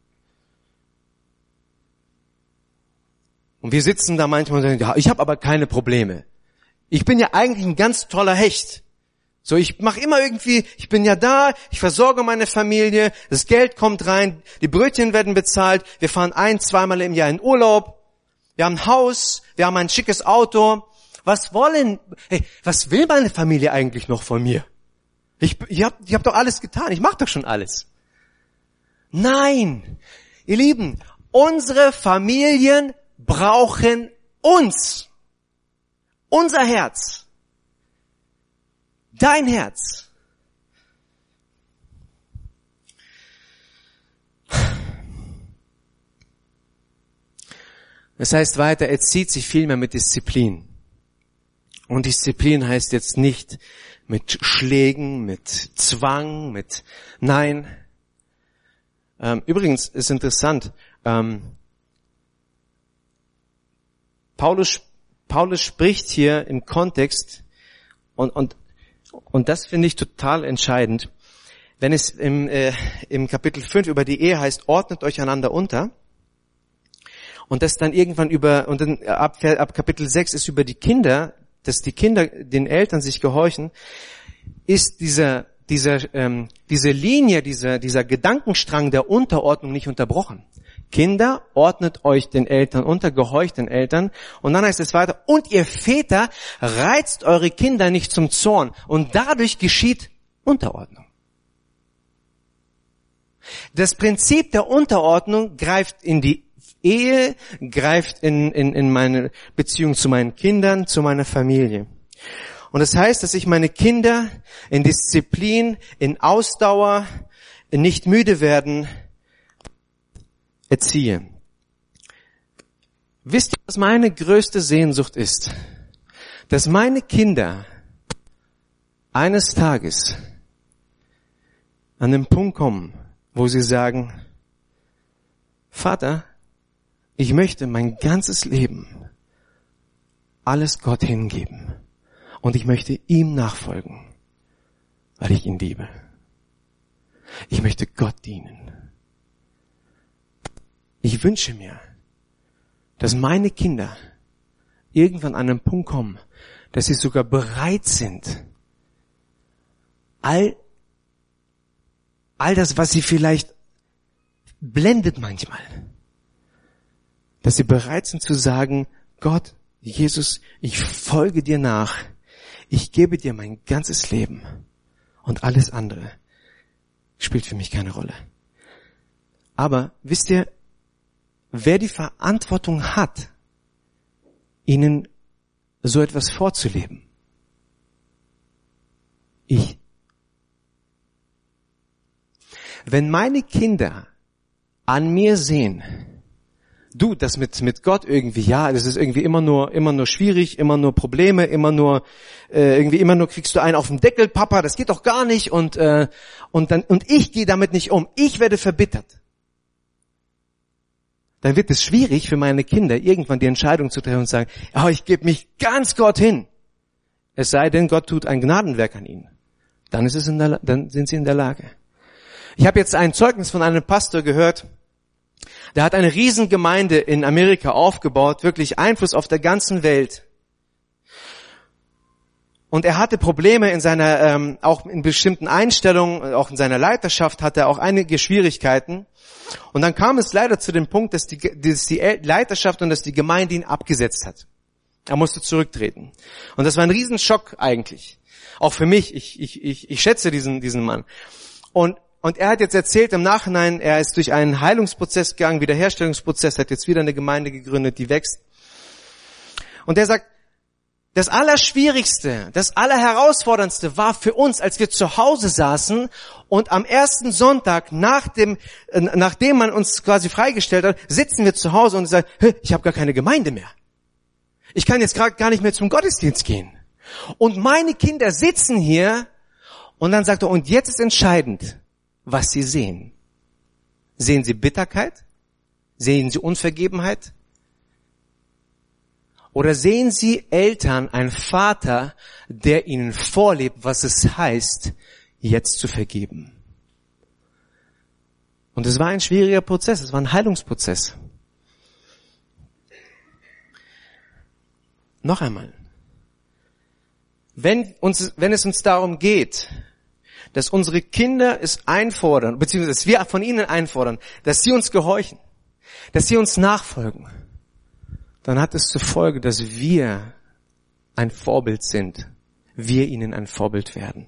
Und wir sitzen da manchmal und sagen, ja, ich habe aber keine Probleme. Ich bin ja eigentlich ein ganz toller Hecht. So, ich mache immer irgendwie, ich bin ja da, ich versorge meine Familie, das Geld kommt rein, die Brötchen werden bezahlt, wir fahren ein-, zweimal im Jahr in Urlaub, wir haben ein Haus, wir haben ein schickes Auto. Was wollen, hey, was will meine Familie eigentlich noch von mir? Ich, ich hab, ich hab doch alles getan, ich mache doch schon alles. Nein, ihr Lieben, unsere Familien brauchen uns. Unser Herz. Dein Herz. Das heißt weiter, er zieht sich vielmehr mit Disziplin. Und Disziplin heißt jetzt nicht mit Schlägen, mit Zwang, mit Nein. Ähm, übrigens ist interessant, ähm, Paulus, Paulus spricht hier im Kontext und, und, und das finde ich total entscheidend. Wenn es im, äh, im Kapitel fünf über die Ehe heißt, ordnet euch einander unter, und das dann irgendwann über, und dann ab, ab Kapitel sechs ist über die Kinder, dass die Kinder den Eltern sich gehorchen, ist dieser, dieser, ähm, diese Linie, dieser, dieser Gedankenstrang der Unterordnung nicht unterbrochen. Kinder, ordnet euch den Eltern unter, gehorcht den Eltern. Und dann heißt es weiter, und ihr Väter, reizt eure Kinder nicht zum Zorn. Und dadurch geschieht Unterordnung. Das Prinzip der Unterordnung greift in die Ehe, greift in, in, in meine Beziehung zu meinen Kindern, zu meiner Familie. Und das heißt, dass ich meine Kinder in Disziplin, in Ausdauer, in nicht müde werden, erziehe. Wisst ihr, was meine größte Sehnsucht ist? Dass meine Kinder eines Tages an den Punkt kommen, wo sie sagen, Vater, ich möchte mein ganzes Leben alles Gott hingeben und ich möchte ihm nachfolgen, weil ich ihn liebe. Ich möchte Gott dienen. Ich wünsche mir, dass meine Kinder irgendwann an einen Punkt kommen, dass sie sogar bereit sind, all, all das, was sie vielleicht blendet manchmal, dass sie bereit sind zu sagen, Gott, Jesus, ich folge dir nach, ich gebe dir mein ganzes Leben und alles andere spielt für mich keine Rolle. Aber wisst ihr, wer die Verantwortung hat, ihnen so etwas vorzuleben? Ich. Wenn meine Kinder an mir sehen, du, das mit mit Gott irgendwie, ja, das ist irgendwie immer nur immer nur schwierig, immer nur Probleme, immer nur äh, irgendwie immer nur kriegst du einen auf den Deckel, Papa, das geht doch gar nicht und äh, und dann und ich gehe damit nicht um. Ich werde verbittert. Dann wird es schwierig für meine Kinder, irgendwann die Entscheidung zu treffen und zu sagen, oh, ich gebe mich ganz Gott hin. Es sei denn, Gott tut ein Gnadenwerk an ihnen. Dann ist es in der, dann sind sie in der Lage. Ich habe jetzt ein Zeugnis von einem Pastor gehört, der hat eine Riesengemeinde in Amerika aufgebaut, wirklich Einfluss auf der ganzen Welt. Und er hatte Probleme in seiner, ähm, auch in bestimmten Einstellungen, auch in seiner Leiterschaft hatte er auch einige Schwierigkeiten. Und dann kam es leider zu dem Punkt, dass die, dass die Leiterschaft und dass die Gemeinde ihn abgesetzt hat. Er musste zurücktreten. Und das war ein Riesenschock eigentlich. Auch für mich. Ich, ich, ich, ich schätze diesen, diesen Mann. Und, und er hat jetzt erzählt im Nachhinein, er ist durch einen Heilungsprozess gegangen, Wiederherstellungsprozess, hat jetzt wieder eine Gemeinde gegründet, die wächst. Und er sagt, das Allerschwierigste, das Allerherausforderndste war für uns, als wir zu Hause saßen und am ersten Sonntag, nach dem, äh, nachdem man uns quasi freigestellt hat, sitzen wir zu Hause und sagen, hey, ich habe gar keine Gemeinde mehr. Ich kann jetzt gerade gar nicht mehr zum Gottesdienst gehen. Und meine Kinder sitzen hier und dann sagt er, und jetzt ist entscheidend, was sie sehen. Sehen sie Bitterkeit? Sehen sie Unvergebenheit? Oder sehen Sie Eltern, einen Vater, der ihnen vorlebt, was es heißt, jetzt zu vergeben? Und es war ein schwieriger Prozess, es war ein Heilungsprozess. Noch einmal. Wenn uns, wenn es uns darum geht, dass unsere Kinder es einfordern, beziehungsweise dass wir von ihnen einfordern, dass sie uns gehorchen, dass sie uns nachfolgen, dann hat es zur Folge, dass wir ein Vorbild sind, wir ihnen ein Vorbild werden.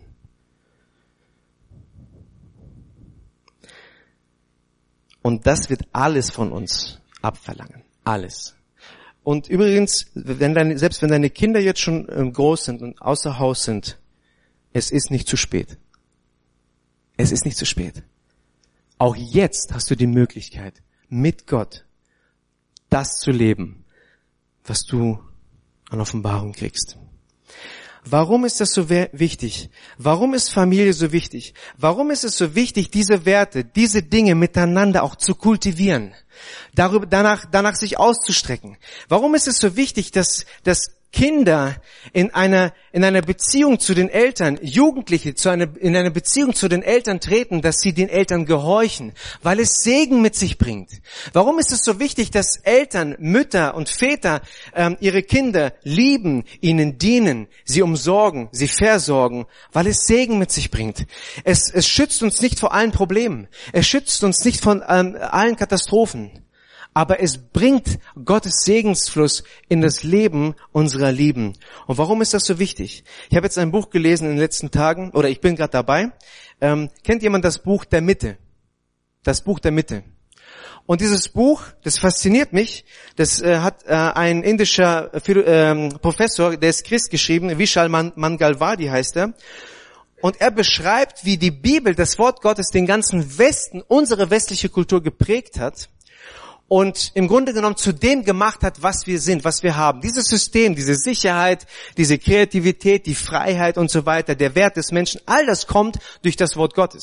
Und das wird alles von uns abverlangen. Alles. Und übrigens, wenn deine, selbst wenn deine Kinder jetzt schon groß sind und außer Haus sind, es ist nicht zu spät. Es ist nicht zu spät. Auch jetzt hast du die Möglichkeit, mit Gott das zu leben, was du an Offenbarung kriegst. Warum ist das so wichtig? Warum ist Familie so wichtig? Warum ist es so wichtig, diese Werte, diese Dinge miteinander auch zu kultivieren? Darüber, danach, danach sich auszustrecken. Warum ist es so wichtig, dass, dass Kinder in einer, in einer Beziehung zu den Eltern, Jugendliche zu einer, in einer Beziehung zu den Eltern treten, dass sie den Eltern gehorchen, weil es Segen mit sich bringt? Warum ist es so wichtig, dass Eltern, Mütter und Väter ähm, ihre Kinder lieben, ihnen dienen, sie umsorgen, sie versorgen, weil es Segen mit sich bringt? Es, es schützt uns nicht vor allen Problemen. Es schützt uns nicht von ähm, allen Katastrophen. Aber es bringt Gottes Segensfluss in das Leben unserer Lieben. Und warum ist das so wichtig? Ich habe jetzt ein Buch gelesen in den letzten Tagen, oder ich bin gerade dabei. Ähm, kennt jemand das Buch der Mitte? Das Buch der Mitte. Und dieses Buch, das fasziniert mich, das äh, hat äh, ein indischer äh, Professor, der ist Christ, geschrieben, Vishal Man- Mangalwadi heißt er. Und er beschreibt, wie die Bibel, das Wort Gottes, den ganzen Westen, unsere westliche Kultur geprägt hat. Und im Grunde genommen zu dem gemacht hat, was wir sind, was wir haben. Dieses System, diese Sicherheit, diese Kreativität, die Freiheit und so weiter, der Wert des Menschen, all das kommt durch das Wort Gottes.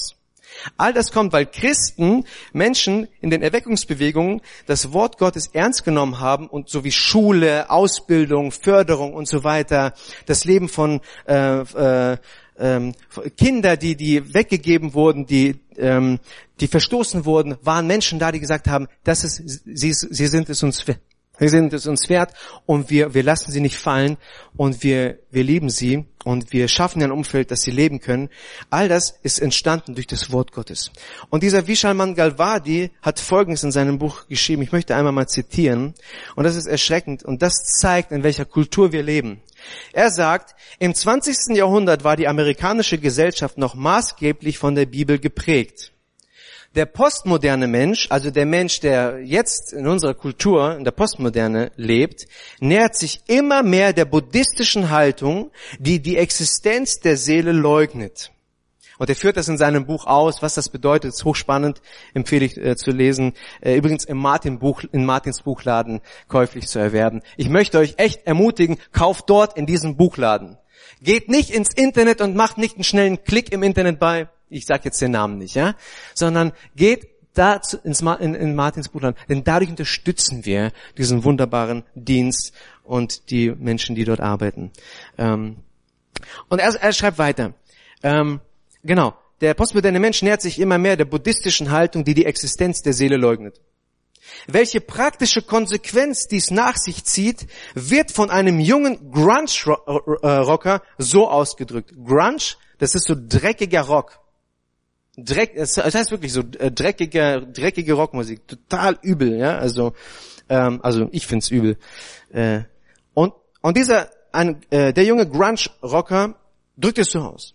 All das kommt, weil Christen, Menschen in den Erweckungsbewegungen das Wort Gottes ernst genommen haben und so wie Schule, Ausbildung, Förderung und so weiter, das Leben von äh, äh, äh, Kinder, die die weggegeben wurden, die ähm, die verstoßen wurden, waren Menschen da, die gesagt haben, das ist, sie, sie sind es uns wert. Wir sind es uns wert und wir, wir lassen sie nicht fallen und wir, wir lieben sie und wir schaffen ein Umfeld, dass sie leben können. All das ist entstanden durch das Wort Gottes. Und dieser Vishal Mangalwadi hat Folgendes in seinem Buch geschrieben. Ich möchte einmal mal zitieren. Und das ist erschreckend und das zeigt, in welcher Kultur wir leben. Er sagt, im zwanzigsten Jahrhundert war die amerikanische Gesellschaft noch maßgeblich von der Bibel geprägt. Der postmoderne Mensch, also der Mensch, der jetzt in unserer Kultur, in der Postmoderne lebt, nähert sich immer mehr der buddhistischen Haltung, die die Existenz der Seele leugnet. Und er führt das in seinem Buch aus, was das bedeutet, ist hochspannend, empfehle ich äh, zu lesen. Äh, übrigens im Martin Buch, in Martins Buchladen käuflich zu erwerben. Ich möchte euch echt ermutigen, kauft dort in diesem Buchladen. Geht nicht ins Internet und macht nicht einen schnellen Klick im Internet bei, ich sage jetzt den Namen nicht, ja, sondern geht da zu, ins, in, in Martins Buchladen, denn dadurch unterstützen wir diesen wunderbaren Dienst und die Menschen, die dort arbeiten. Ähm, und er, er schreibt weiter, ähm, genau, der postmoderne Mensch nähert sich immer mehr der buddhistischen Haltung, die die Existenz der Seele leugnet. Welche praktische Konsequenz dies nach sich zieht, wird von einem jungen Grunge-Rocker so ausgedrückt. Grunge, das ist so dreckiger Rock. Dreck, das heißt wirklich so äh, dreckiger, dreckige Rockmusik, total übel, ja. Also, ähm, also ich find's übel. Äh, und und dieser, ein, äh, der junge Grunge-Rocker drückt es so aus: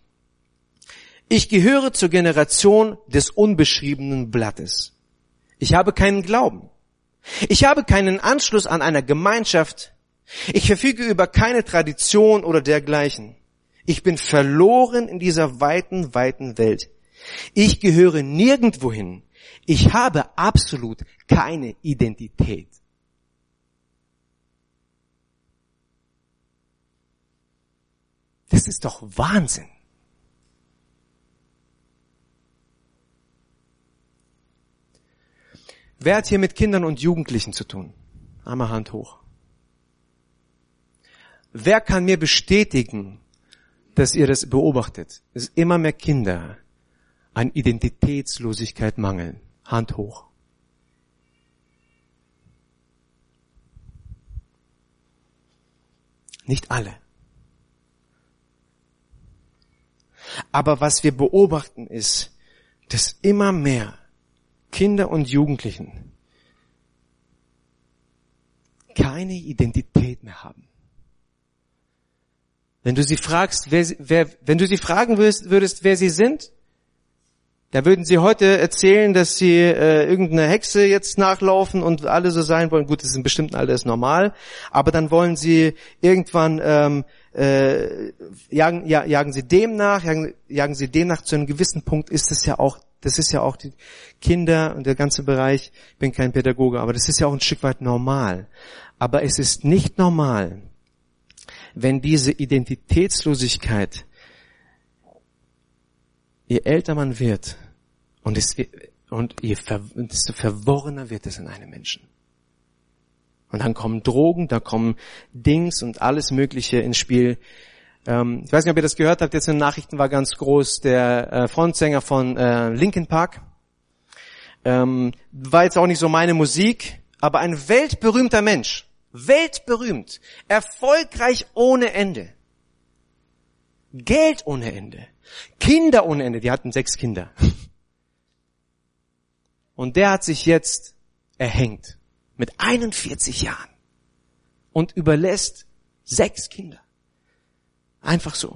Ich gehöre zur Generation des unbeschriebenen Blattes. Ich habe keinen Glauben. Ich habe keinen Anschluss an einer Gemeinschaft. Ich verfüge über keine Tradition oder dergleichen. Ich bin verloren in dieser weiten, weiten Welt. Ich gehöre nirgendwo hin. Ich habe absolut keine Identität. Das ist doch Wahnsinn. Wer hat hier mit Kindern und Jugendlichen zu tun? Einmal Hand hoch. Wer kann mir bestätigen, dass ihr das beobachtet? Es ist immer mehr Kinder an Identitätslosigkeit mangeln. Hand hoch. Nicht alle. Aber was wir beobachten ist, dass immer mehr Kinder und Jugendlichen keine Identität mehr haben. Wenn du sie fragst, wer, wer, wenn du sie fragen würdest, würdest, wer sie sind, da würden sie heute erzählen, dass sie äh, irgendeine Hexe jetzt nachlaufen und alle so sein wollen. Gut, das ist in bestimmten Alter ist normal, aber dann wollen sie irgendwann ähm, äh, jagen, ja, jagen sie dem nach, jagen, jagen sie dem nach. Zu einem gewissen Punkt ist das ja auch, das ist ja auch die Kinder und der ganze Bereich. Ich bin kein Pädagoge, aber das ist ja auch ein Stück weit normal. Aber es ist nicht normal, wenn diese Identitätslosigkeit, je älter man wird, und, es, und je ver, desto verworrener wird es in einem Menschen. Und dann kommen Drogen, da kommen Dings und alles Mögliche ins Spiel. Ähm, ich weiß nicht, ob ihr das gehört habt, jetzt in den Nachrichten war ganz groß, der äh, Frontsänger von äh, Linkin Park. Ähm, war jetzt auch nicht so meine Musik, aber ein weltberühmter Mensch. Weltberühmt. Erfolgreich ohne Ende. Geld ohne Ende. Kinder ohne Ende. Die hatten sechs Kinder. Und der hat sich jetzt erhängt. Mit einundvierzig Jahren. Und überlässt sechs Kinder. Einfach so.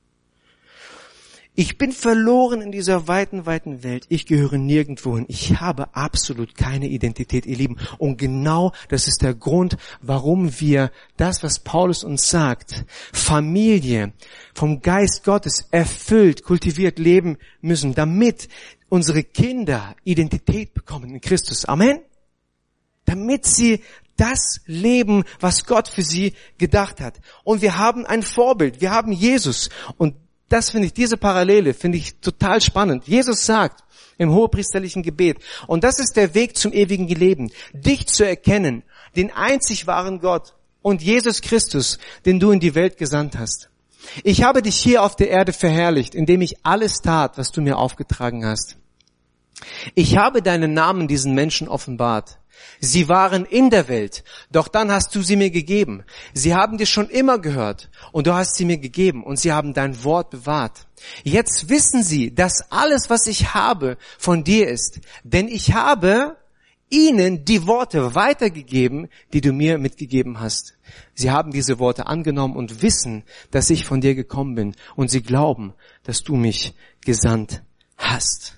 Ich bin verloren in dieser weiten, weiten Welt. Ich gehöre nirgendwo hin. Ich habe absolut keine Identität, ihr Lieben. Und genau das ist der Grund, warum wir das, was Paulus uns sagt, Familie vom Geist Gottes erfüllt, kultiviert leben müssen, damit unsere Kinder Identität bekommen in Christus. Amen? Damit sie das leben, was Gott für sie gedacht hat. Und wir haben ein Vorbild. Wir haben Jesus. Und das finde ich, diese Parallele finde ich total spannend. Jesus sagt im hohepriesterlichen Gebet, und das ist der Weg zum ewigen Leben, dich zu erkennen, den einzig wahren Gott und Jesus Christus, den du in die Welt gesandt hast. Ich habe dich hier auf der Erde verherrlicht, indem ich alles tat, was du mir aufgetragen hast. Ich habe deinen Namen diesen Menschen offenbart. Sie waren in der Welt, doch dann hast du sie mir gegeben. Sie haben dir schon immer gehört und du hast sie mir gegeben und sie haben dein Wort bewahrt. Jetzt wissen sie, dass alles, was ich habe, von dir ist, denn ich habe ihnen die Worte weitergegeben, die du mir mitgegeben hast. Sie haben diese Worte angenommen und wissen, dass ich von dir gekommen bin und sie glauben, dass du mich gesandt hast.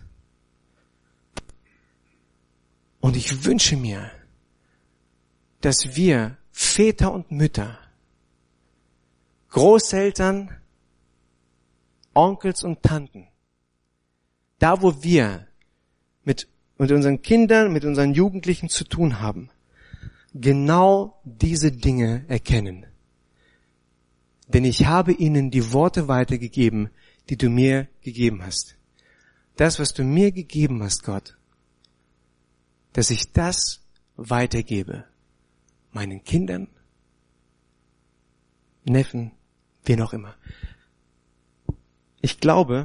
Und ich wünsche mir, dass wir Väter und Mütter, Großeltern, Onkels und Tanten, da wo wir mit, mit unseren Kindern, mit unseren Jugendlichen zu tun haben, genau diese Dinge erkennen. Denn ich habe ihnen die Worte weitergegeben, die du mir gegeben hast. Das, was du mir gegeben hast, Gott, dass ich das weitergebe, meinen Kindern, Neffen, wen auch immer. Ich glaube,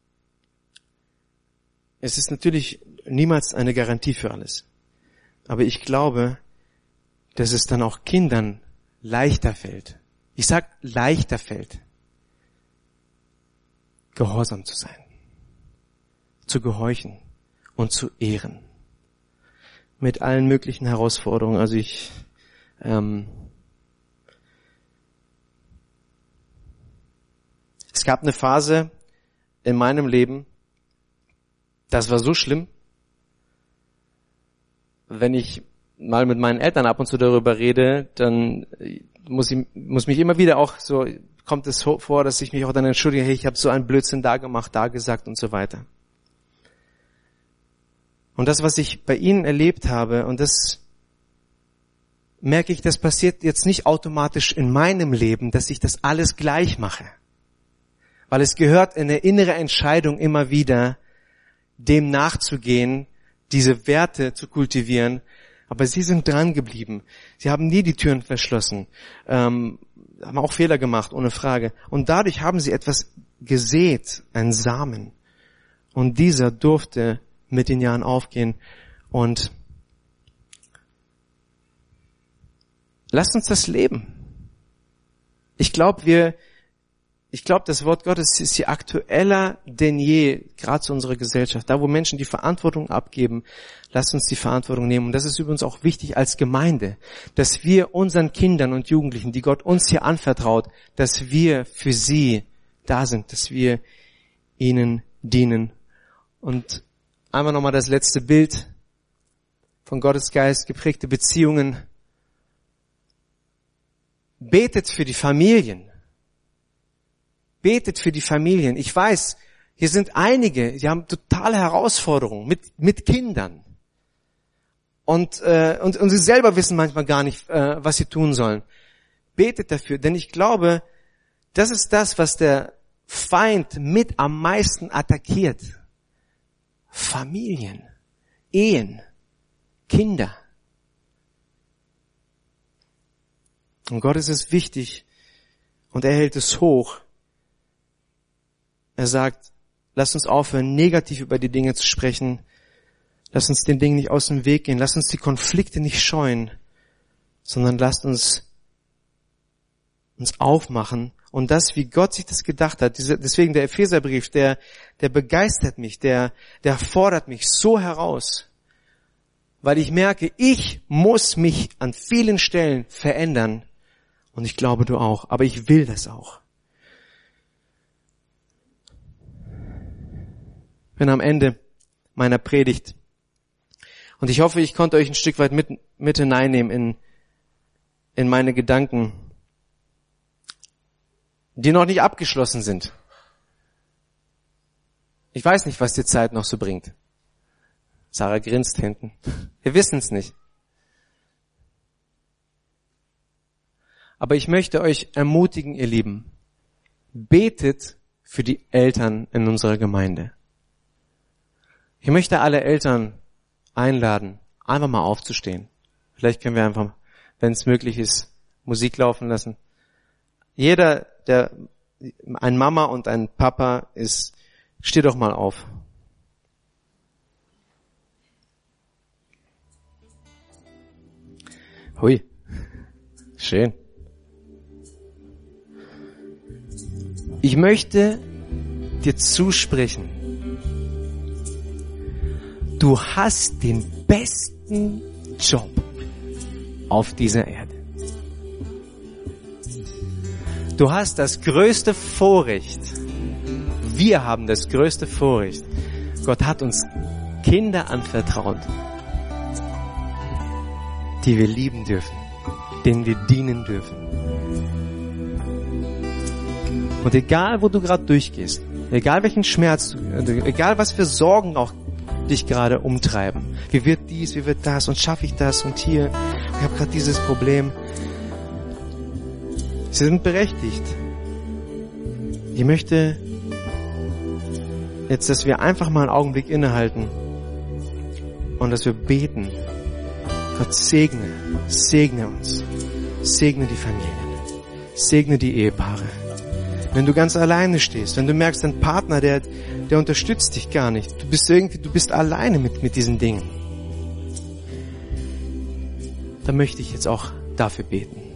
es ist natürlich niemals eine Garantie für alles. Aber ich glaube, dass es dann auch Kindern leichter fällt. Ich sag leichter fällt, gehorsam zu sein, zu gehorchen und zu ehren. Mit allen möglichen Herausforderungen. Also ich ähm, es gab eine Phase in meinem Leben, das war so schlimm, wenn ich mal mit meinen Eltern ab und zu darüber rede, dann muss ich muss mich immer wieder auch so, kommt es vor, dass ich mich auch dann entschuldige, hey, ich habe so einen Blödsinn da gemacht, da gesagt und so weiter. Und das, was ich bei ihnen erlebt habe, und das merke ich, das passiert jetzt nicht automatisch in meinem Leben, dass ich das alles gleich mache. Weil es gehört in eine innere Entscheidung immer wieder, dem nachzugehen, diese Werte zu kultivieren. Aber sie sind dran geblieben. Sie haben nie die Türen verschlossen, ähm, haben auch Fehler gemacht, ohne Frage. Und dadurch haben sie etwas gesät, einen Samen. Und dieser durfte mit den Jahren aufgehen. Und lasst uns das leben. Ich glaube, wir, ich glaube, das Wort Gottes ist hier aktueller denn je, gerade zu unserer Gesellschaft. Da, wo Menschen die Verantwortung abgeben, lasst uns die Verantwortung nehmen. Und das ist übrigens auch wichtig als Gemeinde, dass wir unseren Kindern und Jugendlichen, die Gott uns hier anvertraut, dass wir für sie da sind, dass wir ihnen dienen. Und einmal nochmal das letzte Bild von Gottes Geist, geprägte Beziehungen. Betet für die Familien. Betet für die Familien. Ich weiß, hier sind einige, die haben totale Herausforderungen mit mit Kindern. Und äh, und, und sie selber wissen manchmal gar nicht, äh, was sie tun sollen. Betet dafür, denn ich glaube, das ist das, was der Feind mit am meisten attackiert. Familien, Ehen, Kinder. Und Gott ist es wichtig und er hält es hoch. Er sagt, lasst uns aufhören, negativ über die Dinge zu sprechen. Lasst uns den Dingen nicht aus dem Weg gehen. Lasst uns die Konflikte nicht scheuen, sondern lasst uns uns aufmachen. Und das, wie Gott sich das gedacht hat, diese, deswegen der Epheserbrief, der, der begeistert mich, der, der fordert mich so heraus, weil ich merke, ich muss mich an vielen Stellen verändern. Und ich glaube, du auch. Aber ich will das auch. Ich bin am Ende meiner Predigt. Und ich hoffe, ich konnte euch ein Stück weit mit, mit hineinnehmen in, in meine Gedanken, die noch nicht abgeschlossen sind. Ich weiß nicht, was die Zeit noch so bringt. Sarah grinst hinten. Wir wissen es nicht. Aber ich möchte euch ermutigen, ihr Lieben, betet für die Eltern in unserer Gemeinde. Ich möchte alle Eltern einladen, einfach mal aufzustehen. Vielleicht können wir einfach, wenn es möglich ist, Musik laufen lassen. Jeder, der ein Mama und ein Papa ist, steh doch mal auf. Hui, schön. Ich möchte dir zusprechen, du hast den besten Job auf dieser Erde. Du hast das größte Vorrecht. Wir haben das größte Vorrecht. Gott hat uns Kinder anvertraut, die wir lieben dürfen, denen wir dienen dürfen. Und egal, wo du gerade durchgehst, egal welchen Schmerz, egal was für Sorgen auch dich gerade umtreiben, wie wird dies, wie wird das und schaffe ich das und hier, ich habe gerade dieses Problem. Sie sind berechtigt. Ich möchte jetzt, dass wir einfach mal einen Augenblick innehalten und dass wir beten. Gott segne, segne uns, segne die Familien, segne die Ehepaare. Wenn du ganz alleine stehst, wenn du merkst, dein Partner, der, der unterstützt dich gar nicht, du bist irgendwie, du bist alleine mit, mit diesen Dingen, dann möchte ich jetzt auch dafür beten.